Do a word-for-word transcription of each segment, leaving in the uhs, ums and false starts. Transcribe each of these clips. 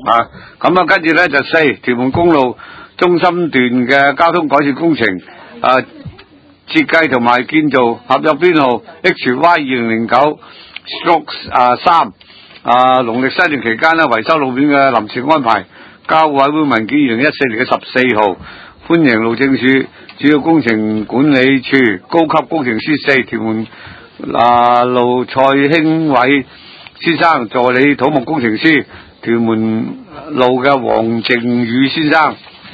啊。咁啊，跟住咧就四屯門公路中心段嘅交通改善工程啊，設計同埋建造合約編號 H Y 二零零九 啊三啊，農曆新年期間咧維修路面嘅臨時安排，交委會文件二零一四年嘅十四號，歡迎路政署主要工程管理處高級工程師四屯門啊路蔡興偉先生，助理土木工程師屯門路嘅黃靖宇先生，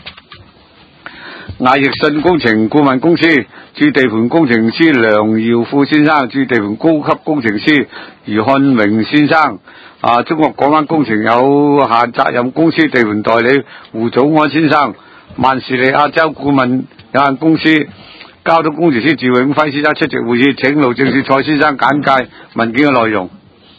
艾奕信工程顧問公司駐地盤工程師梁耀富先生，駐地盤高級工程師余漢榮先生，啊，中國港灣工程有限責任公司地盤代理胡祖安先生，萬士利亞洲顧問有限公司交通工程師趙永輝先生出席會議，請路政署蔡先生簡介文件嘅內容。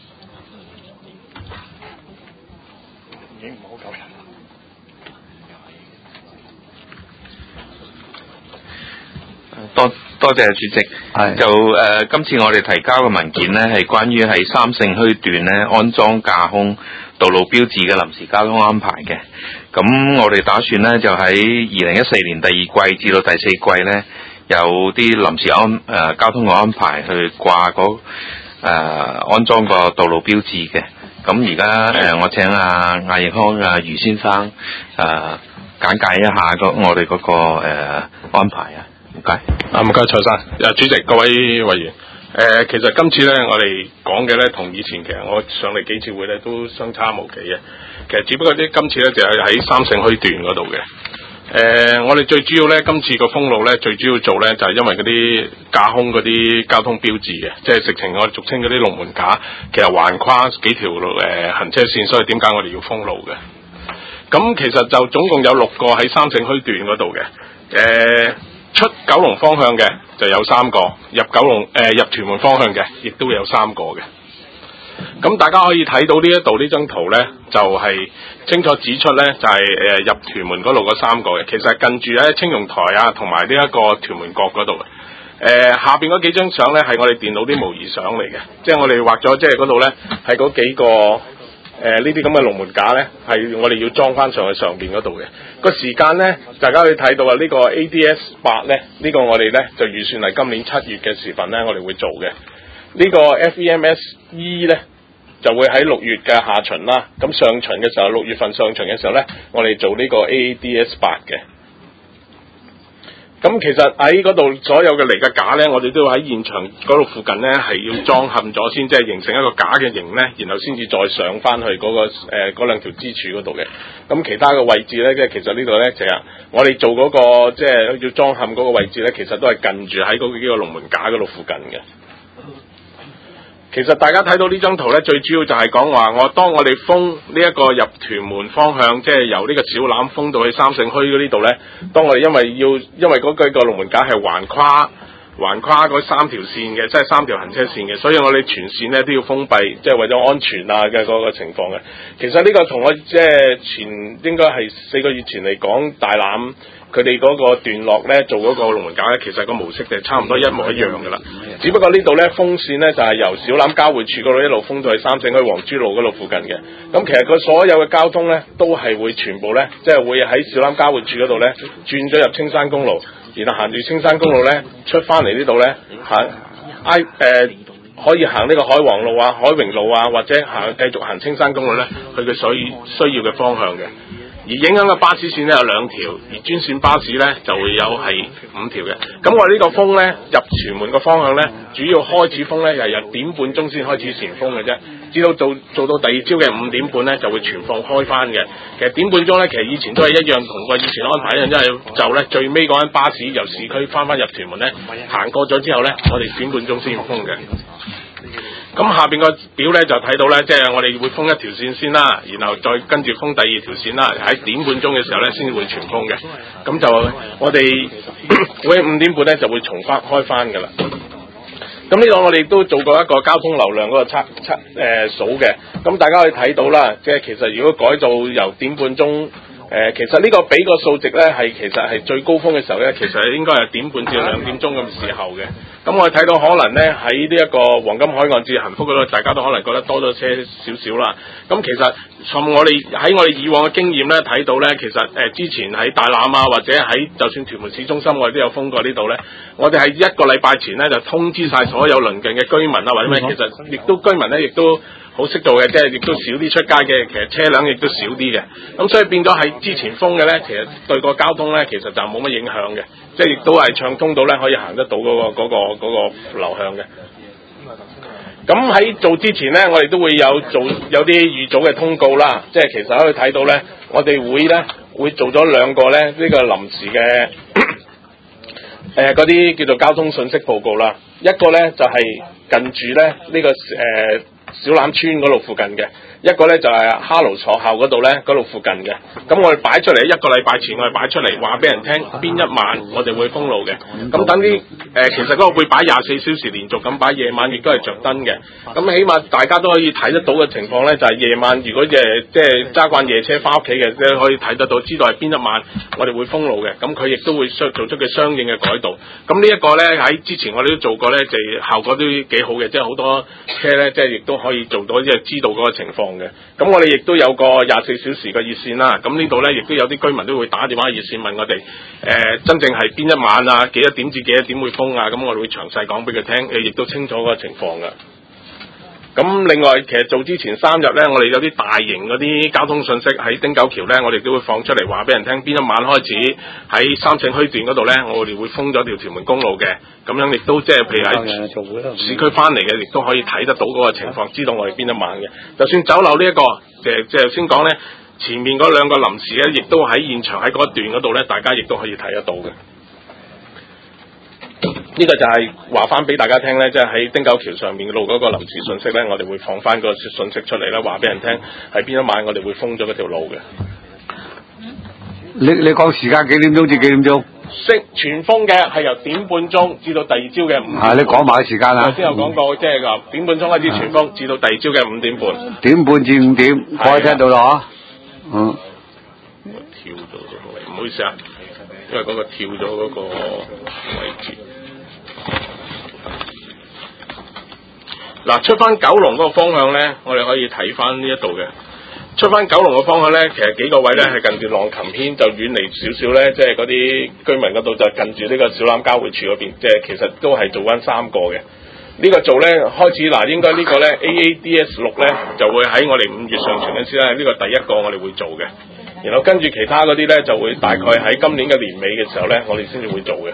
多多謝主席，就誒、呃、今次我哋提交嘅文件呢，係關於喺三聖墟段呢安裝架空道路標誌嘅臨時交通安排嘅。咁我哋打算呢，就喺二零一四年第二季至到第四季呢，有啲臨時安誒、呃、交通嘅安排去掛嗰誒安裝個道路標誌嘅。咁而家誒我請阿艾奕康啊余先生誒、呃、簡介一下個我哋嗰、那個誒、呃、安排啊。唔該， 啊唔該蔡生，啊主席各位委員，誒、呃、其實今次咧我哋講嘅咧同以前其實我上嚟幾次會咧都相差無幾嘅，其實只不過啲今次咧就係喺三聖墟段嗰度嘅，誒、呃、我哋最主要咧今次個封路咧最主要做咧就係、是、因為嗰啲架空嗰啲交通標誌嘅，即係直情我哋俗稱嗰啲龍門架，其實橫跨幾條路誒、呃、行車線，所以點解我哋要封路嘅？咁其實就總共有六個喺三聖墟段嗰度嘅，誒、呃。出九龍方向嘅就有三個，入九龍誒、呃、入屯門方向嘅亦都有三個嘅。咁大家可以睇到呢一度呢張圖呢，就係、是、清楚指出呢，就係、是、誒、呃、入屯門嗰度嗰三個嘅，其實係近住喺青榕台啊，同埋呢一個屯門角嗰度嘅。誒、呃、下邊嗰幾張相呢，係我哋電腦啲模擬相嚟嘅，即係我哋畫咗，即係嗰度呢，係嗰幾個。誒呢啲咁嘅龍門架呢，係我哋要裝翻上去上邊嗰度嘅。個時間呢，大家可以睇到啊，呢、這個 A D S 八呢，呢、這個我哋呢就預算係今年七月嘅時份呢，我哋會做嘅。呢、這個 F E M S E 呢，就會喺六月嘅下旬啦。咁上旬嘅時候，六月份上旬嘅時候呢，我哋做呢個 A D S 八嘅。咁其實喺嗰度所有嘅嚟嘅架呢，我哋都要喺現場嗰度附近呢，係要裝嵌咗先，即係形成一個架嘅形呢，然後先至再上翻去嗰、那個誒嗰、呃、兩條支柱嗰度嘅。咁其他嘅位置呢，即係其實呢度呢，就係我哋做嗰、那個即係要裝嵌嗰個位置呢，其實都係近住喺嗰幾個龍門架嗰度附近嘅。其實大家睇到呢張圖呢，最主要就係講話我當我哋封呢一個入屯門方向，即係由呢個小欖封到去三聖墟嗰呢度呢，當我哋因為要因為嗰幾個龍門架係橫跨橫跨嗰三條線嘅，即係三條行車線嘅，所以我哋全線呢都要封閉，即係為咗安全啊嘅嗰個情況嘅。其實呢個同我即係前應該係四個月前嚟講大欖佢哋嗰個段落咧做嗰個龍門架咧，其實個模式就差唔多一模一樣噶啦。只不過呢度咧封線咧就係、是、由小欖交匯處嗰度一路封到去三聖墟黃珠路嗰度附近嘅。咁其實佢所有嘅交通咧都係會全部咧，即、就、係、是、會喺小欖交匯處嗰度咧轉咗入青山公路，然後行住青山公路咧出翻嚟呢度咧行 I 誒、呃、可以行呢個海皇路啊、海榮路啊，或者行繼續行青山公路咧去佢所需要嘅方向嘅。而影響嘅巴士線咧有兩條，而專線巴士咧就會有係五條嘅。咁我哋呢個封咧入屯門個方向咧，主要開始封咧係由點半鐘先開始前封嘅啫，至到做做到第二朝嘅五點半咧就會全放開翻嘅。其實點半鐘咧其實以前都係一樣，同個以前安排一樣，因為就咧最尾嗰間巴士由市區翻翻入屯門咧，行過咗之後咧，我哋點半鐘先封嘅。咁下邊個表咧就睇到咧，即係我哋會封一條線先啦，然後再跟住封第二條線啦，喺點半鐘嘅時候咧先會全封嘅。咁就我哋會五點半咧就會重翻開翻噶啦。咁呢度我哋都做過一個交通流量嗰個測測誒數嘅，咁大家可以睇到啦，即係其實如果改到由點半鐘。誒、呃，其實呢個俾個數值咧，係其實係最高峰嘅時候咧，其實應該係點半至兩點鐘咁時候嘅。 咁我哋睇到可能咧喺呢一個黃金海岸至幸福嗰度，大家都可能覺得多咗些少少啦。咁其實從我哋喺我哋以往嘅經驗咧睇到咧，其實誒、呃、之前喺大欖啊，或者喺就算屯門市中心，我哋都有封過呢度咧。我哋喺一個禮拜前咧就通知晒所有鄰近嘅居民啊，或者咩，其實亦都居民咧亦都好識做嘅，即係亦都少啲出街嘅，其實車輛亦都少啲嘅。咁所以變咗喺之前封嘅咧，其實對個交通咧其實就冇乜影響嘅，即係亦都係暢通到咧可以行得到嗰、嗰個嗰、嗰個嗰、嗰個流向嘅。咁喺做之前咧，我哋都會有做有啲預早嘅通告啦，即係其實可以睇到咧，我哋會咧會做咗兩個咧呢、呢個臨時嘅誒嗰啲叫做交通信息報告啦。一個咧就係、是、近住咧呢、呢個誒、呃、小欖村嗰度附近嘅。一個咧就係哈羅坐校嗰度咧，嗰度附近嘅。咁我哋擺出嚟一個禮拜前，我哋擺出嚟話俾人聽邊一晚我哋會封路嘅。咁等啲誒、呃，其實嗰個會擺廿四小時連續咁擺，夜晚亦都係着燈嘅。咁起碼大家都可以睇得到嘅情況咧，就係、是、夜晚如果誒即係揸慣夜車翻屋企嘅，即係可以睇得到，知道係邊一晚我哋會封路嘅。咁佢亦都會相做出嘅相應嘅改動。咁呢一個咧喺之前我哋都做過咧，就效果都幾好嘅，即係好多車咧，即係亦都可以做到即係知道嗰個情況嘅。咁我哋亦都有個廿四小時嘅熱線啦，咁呢度咧亦都有啲居民都會打電話熱線問我哋，誒、呃、真正係邊一晚啊，幾多點至幾多點會封啊，咁我哋會詳細講俾佢聽，誒亦都清楚嗰個情況噶。咁另外，其實做之前三日咧，我哋有啲大型嗰啲交通信息喺汀九橋咧，我哋都會放出嚟話俾人聽，邊一晚開始喺三聖墟段嗰度咧，我哋會封咗條屯門公路嘅。咁樣亦都即係譬如喺市區翻嚟嘅，亦都可以睇得到嗰個情況，知道我哋邊一晚嘅。就算酒樓呢一個，即係即係先講咧，前面嗰兩個臨時咧，亦都喺現場喺嗰一段嗰度咧，大家亦都可以睇得到嘅。呢個就係話翻俾大家聽咧，即係喺汀九橋上面路嗰個臨時信息咧，我哋會放翻個信息出嚟啦，話俾人聽喺邊一晚我哋會封咗嗰條路嘅。 你你講時間幾點鐘至幾點鐘？ 識全封嘅係由點半鐘至到第二朝嘅五點。 啊，你講埋時間啦。 頭先有講過，即係話點半鐘開始全封，至到第二朝嘅五點半。 點半至五點，我聽到啦嗬。嗯。 我跳咗嗰個位，唔好意思啊，因為嗰個跳咗嗰個位置。嗱，出翻九龍嗰個方向咧，我哋可以睇翻呢一度嘅。出翻九龍嘅方向咧，其實幾個位咧係近住浪琴軒，就遠離少少咧，即係嗰啲居民嗰度就近住呢個小欖交匯處嗰邊，即係其實都係做翻三個嘅。呢、這個做咧開始嗱，應該個呢個咧 A A D S 六咧就會喺我哋五月上旬嗰時咧，呢、這個第一個我哋會做嘅。然後跟住其他嗰啲咧就會大概喺今年嘅年尾嘅時候咧，我哋先至會做嘅。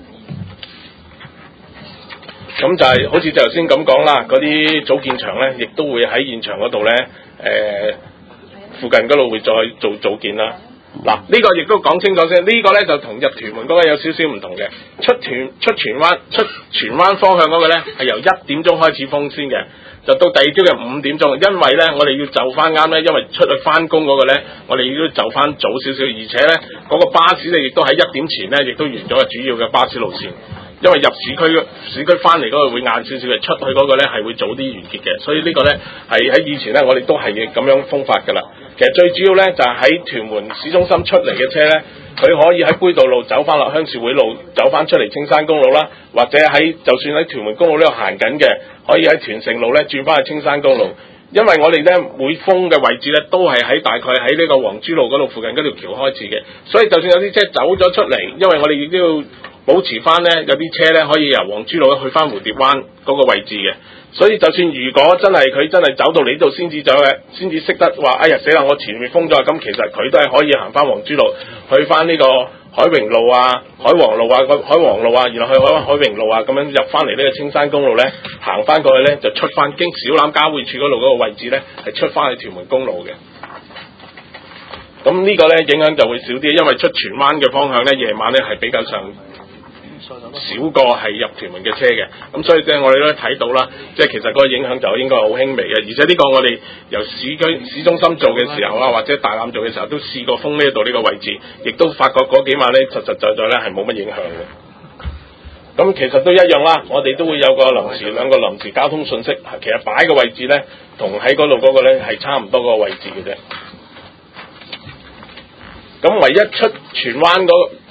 咁就係好似就頭先咁講啦，嗰啲組建場咧，亦都會喺現場嗰度咧，誒、呃、附近嗰度會再做組建啦。嗱，呢個亦都講清楚先，呢、這個咧就同入屯門嗰個有少少唔同嘅。出屯出荃灣出荃灣方向嗰個咧係由一點鐘開始封先嘅，就到第二朝嘅五點鐘。因為咧我哋要就翻啱咧，因為出去翻工嗰個咧，我哋要就翻早少少，而且咧嗰、那個巴士咧亦都喺一點前咧，亦都完咗個主要嘅巴士路線。因為入市區市區翻嚟嗰個會晏少少嘅，出去嗰個咧係會早啲完結嘅，所以呢個咧係喺以前咧我哋都係咁樣封法㗎啦。其實最主要咧就係、是、喺屯門市中心出嚟嘅車咧，佢可以喺杯渡路走翻落鄉事會路，走翻出嚟青山公路啦，或者喺就算喺屯門公路呢度行緊嘅，可以喺屯城路咧轉翻去青山公路。因為我哋咧每封嘅位置咧都係喺大概喺呢個黃珠路嗰度附近嗰條橋開始嘅，所以就算有啲車走咗出嚟，因為我哋亦都要保持翻咧，有啲車咧可以由黃珠路去翻蝴蝶灣嗰個位置嘅，所以就算如果真係佢真係走到嚟呢度先至走嘅，先至識得話，哎呀死啦！我前面封咗，咁其實佢都係可以行翻黃珠路，去翻呢個海榮路啊、海皇路啊、海皇路啊，然後去海海榮路啊，咁樣入翻嚟呢個青山公路咧，行翻過去咧就出翻經小欖交匯處嗰度嗰個位置咧，係出翻去屯門公路嘅。咁呢個咧影響就會少啲，因為出荃灣嘅方向咧，夜晚咧係比較上少過係入屯門嘅車嘅，咁所以即係我哋都睇到啦，即係其實嗰個影響就應該係好輕微嘅，而且呢個我哋由市區市中心做嘅時候啊，或者大欖做嘅時候都試過封呢度呢個位置，亦都發覺嗰幾晚咧實實在在咧係冇乜影響嘅。咁其實都一樣啦，我哋都會有個臨時兩個臨時交通信息，其實擺嘅位置咧同喺嗰度嗰個咧係差唔多個位置嘅啫。咁唯一出荃灣嗰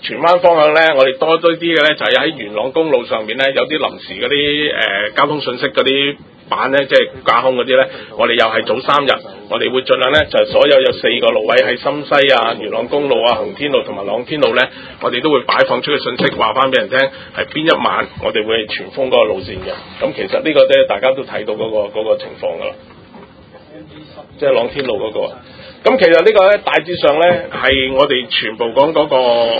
荃灣方向咧，我哋多咗啲嘅咧就係喺元朗公路上面咧有啲臨時嗰啲誒交通信息嗰啲板咧，即係架空嗰啲咧，我哋又係早三日，我哋會盡量咧就係所有有四個路位喺深西啊、元朗公路啊、洪天路同埋朗天路咧，我哋都會擺放出嘅信息話翻俾人聽係邊一晚我哋會全封嗰個路線嘅。咁其實呢個咧大家都睇到嗰、嗰個嗰個情況㗎啦，即係朗天路嗰、嗰個。咁其實呢個咧大致上咧係我哋全部講嗰、嗰個誒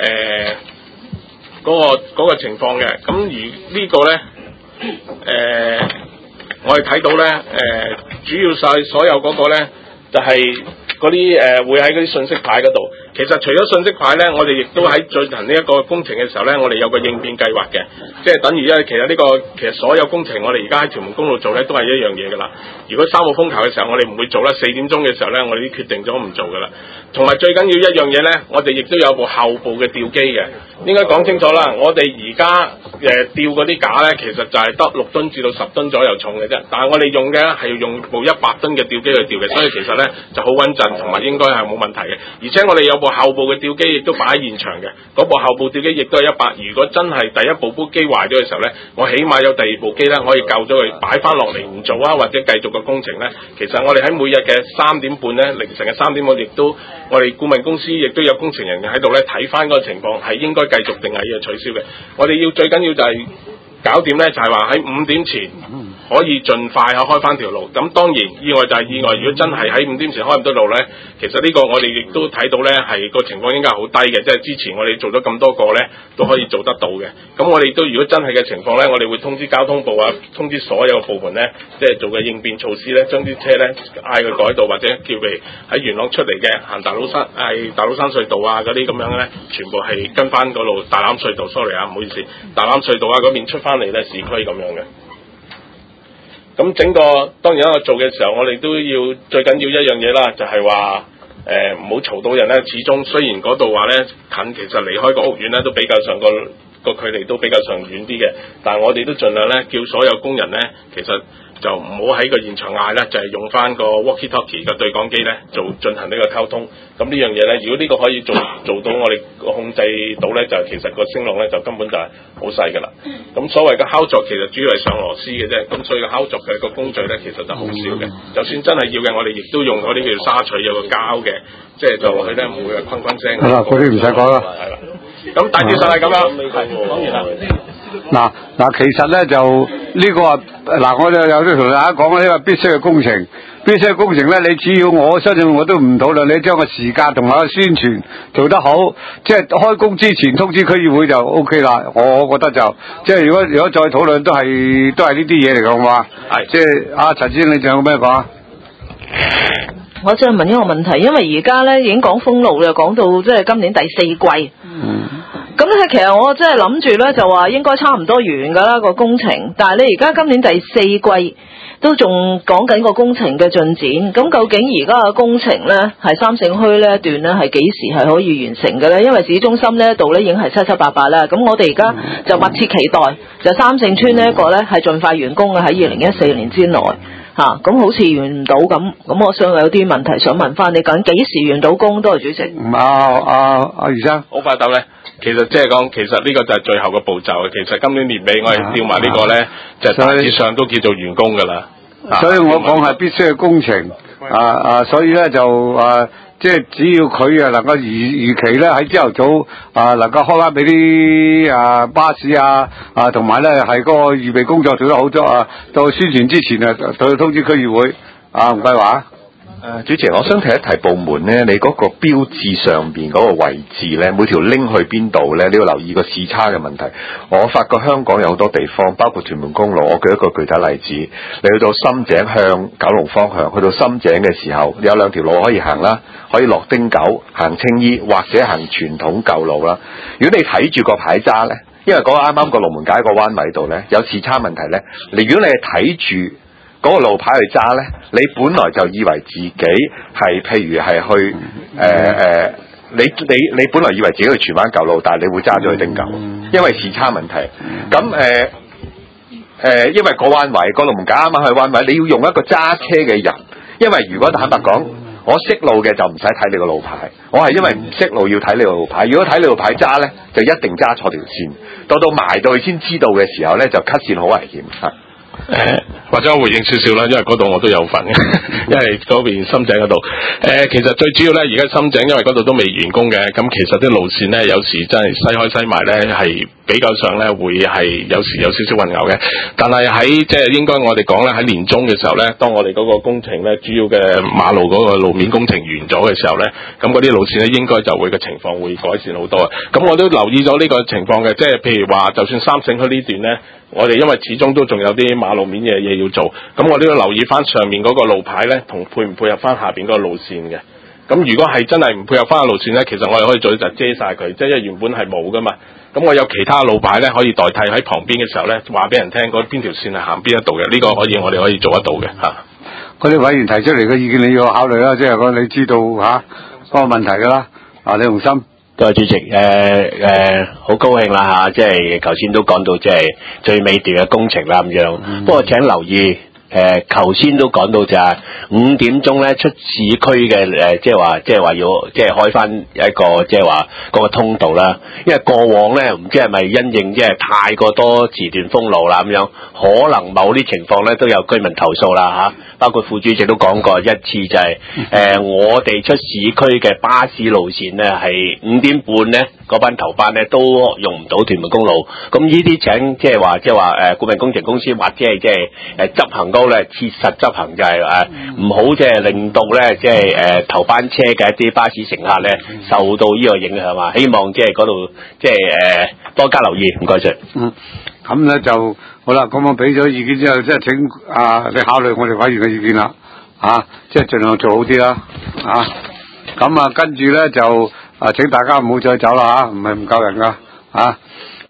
嗰、嗰個嗰個情況嘅。咁而呢個咧誒。呃我哋睇到咧，誒、呃、主要晒所有嗰個咧，就係嗰啲誒會喺嗰啲信息牌嗰度。其實除咗信息牌咧，我哋亦都喺進行呢一個工程嘅時候咧，我哋有個應變計劃嘅，即係等於咧，其實呢、呢個其實所有工程我哋而家喺屯門公路做咧都係一樣嘢㗎啦。如果三號風球嘅時候，我哋唔會做啦；四點鐘嘅時候咧，我哋已經決定咗唔做㗎啦。同埋最緊要一樣嘢咧，我哋亦都有部後部嘅吊機嘅。應該講清楚啦，我哋而家誒吊嗰啲架咧，其實就係得六噸至到十噸左右重嘅啫。但係我哋用嘅係要用部一百噸嘅吊機去吊嘅，所以其實咧就好穩陣，同埋應該係冇問題嘅。而且我哋有部後部嘅吊機亦都擺喺現場嘅，嗰部後部吊機亦都係一百。如果真係第一部部機壞咗嘅時候咧，我起碼有第二部機咧可以救咗佢，擺翻落嚟唔做啊，或者繼續個工程咧。其實我哋喺每日嘅三點半咧，凌晨嘅三點半亦都，我哋顧問公司亦都有工程人員喺度咧睇翻嗰個情況係應該繼續定係要取消嘅。我哋要最緊要就係搞掂咧，就係話喺五點前可以盡快去開翻條路。咁當然意外就係意外，如果真係喺五點前開唔到路咧，其實呢個我哋亦都睇到咧係個情況應該係好低嘅，即係之前我哋做咗咁多個咧都可以做得到嘅。咁我哋都如果真係嘅情況咧，我哋會通知交通部啊，通知所有部門咧，即係做嘅應變措施咧，將啲車咧嗌佢改道或者叫佢喺元朗出嚟嘅行大老山係大老山隧道啊嗰啲咁樣咧，全部係跟翻嗰路大欖隧道 ，sorry 啊，唔好意思，大欖隧道啊嗰邊出翻嚟咧市區咁樣嘅。咁整個當然我做嘅時候，我哋都要最緊要一樣嘢啦，就係話誒唔好嘈到人咧。始終雖然嗰度話咧近，其實離開個屋苑咧都比較上個個距離都比較上遠啲嘅，但係我哋都盡量咧叫所有工人咧，其實就唔好喺個現場嗌啦，就係、是、用翻個 walkie-talkie 嘅對講機咧做進行呢個溝通。咁呢樣嘢咧，如果呢個可以做做到我哋控制到咧，就其實個聲浪咧就根本就係好細㗎啦。咁所謂嘅敲鑿其實主要係上螺絲嘅啫，咁所以個敲鑿嘅個工序咧其實就好少嘅。就算真係要嘅，我哋亦都用嗰啲叫沙錘有個膠嘅，即係就落去咧唔會係坤坤聲。 係啦，嗰啲唔使講啦。 係啦。咁大致上係咁樣。講完啦。 嗱嗱，其實咧就呢、這個啊，嗱我哋有啲同大家講呢個必須嘅工程，必須嘅工程咧，你只要我相信我都唔討論，你將個時間同埋個宣傳做得好，即係開工之前通知區議會就 O K 啦。我覺得就即係如果如果再討論都係都係呢啲嘢嚟嘅，好嘛？係，即係阿陳先生，你仲有咩講啊？ 我想問一個問題，因為而家咧已經講封路啦，講到即係今年第四季。嗯。咁咧，其實我真係諗住咧，就話應該差唔多完㗎啦個工程。但係你而家今年第四季都仲講緊個工程嘅進展。咁究竟而家嘅工程咧，係三聖墟呢一段咧，係幾時係可以完成嘅咧？因為市中心呢一度咧已經係七七八八啦。咁我哋而家就密切期待，就三聖村呢一個咧係盡快完工嘅，喺二零一四年之內。嚇、啊，咁好似完唔到咁。咁我想有啲問題想問翻你，究竟幾時完到工？多謝主席。 阿阿阿余生， 好快答咧。其實即係講，其實呢個就係最後嘅步驟。其實今年年尾我哋吊埋呢個咧，啊、就大致上都叫做完工㗎啦。 所以我講係必須嘅工程。啊啊，所以咧就啊，即係只要佢啊能夠如預期咧喺朝頭早啊能夠開翻俾啲啊巴士啊啊，同埋咧係嗰個預備工作做得好咗啊，到宣傳之前啊，到通知區議會啊，吳桂華。 誒，主席，我想提一提部門咧，你嗰個標誌上邊嗰個位置咧，每條拎去邊度咧，你要留意個視差嘅問題。我發覺香港有好多地方，包括屯門公路，我舉一個具體例子，你去到深井向九龍方向，去到深井嘅時候，你有兩條路可以行啦，可以落汀九行青衣，或者行傳統舊路啦。如果你睇住個牌揸咧，因為嗰個啱啱個龍門街個彎位度咧有視差問題咧，你如果你係睇住嗰個路牌去揸呢，你本來就以為自己係譬如係去誒誒、呃，你你你本來以為自己去荃灣舊路，但係你會揸咗去汀九，因為時差問題。咁誒誒，因為個彎位，個龍門架啱啱去彎位，你要用一個揸車嘅人，因為如果坦白講， 我識路嘅就唔使睇你個路牌，我係因為唔識路要睇你個路牌。如果睇你路牌揸咧，就一定揸錯條線，到到埋到去先知道嘅時候咧，就 cut 線好危險嚇。 誒、呃，或者我回應少少啦，因為嗰度我都有份，因為嗰邊深井嗰度。誒、呃，其實最主要咧，而家深井因為嗰度都未完工嘅，咁其實啲路線咧，有時真係西開西埋咧，係比較上咧會係有時有少少混淆嘅。但係喺即係應該我哋講咧，喺年中嘅時候咧，當我哋嗰個工程咧，主要嘅馬路嗰個路面工程完咗嘅時候咧，咁嗰啲路線咧應該就會嘅情況會改善好多啊。咁我都留意咗呢個情況嘅，即係譬如話，就算三聖區呢段咧。我哋因為始終都仲有啲馬路面嘅嘢要做，咁我都要留意翻上面嗰個路牌咧，同配唔配合翻下邊嗰個路線嘅。咁如果係真係唔配合翻個路線咧，其實我哋可以做就遮晒佢，即係因為原本係冇噶嘛。咁我有其他路牌咧可以代替喺旁邊嘅時候咧，話俾人聽嗰邊條線係行邊一度嘅，呢、這個可以我哋可以做得到嘅嚇。 嗰啲委員提出嚟嘅意見你要考慮啦，即係講你知道嚇嗰、那個問題㗎啦。啊，李鴻心。 多謝主席，誒、呃、誒，好、呃、高興啦嚇，即係頭先都講到即係最尾段嘅工程啦咁樣。嗯、不過請留意，誒頭先都講到就係五點鐘咧出市區嘅誒，即係話即係話要即係開翻一個即係話嗰個通道啦。因為過往咧唔知係咪因應即係太過多時段封路啦咁樣，可能某啲情況咧都有居民投訴啦嚇。包括副主席都講過一次就係、是、誒、呃、我哋出市區嘅巴士路線咧係五點半咧嗰班頭班咧都用唔到屯門公路，咁呢啲請即係話即係話誒顧問工程公司或者係即係誒執行高咧切實執行就係誒唔好即係令到咧即係誒頭班車嘅一啲巴士乘客咧受到呢個影響啊！希望即係嗰度即係誒多加留意，唔該晒。 嗯，咁咧就。好啦，咁我俾咗意見之後，即係請啊你考慮我哋委員嘅意見啦，啊，即係盡量做好啲啦，啊，咁啊跟住咧就啊請大家唔好再走啦嚇，唔係唔夠人噶，啊。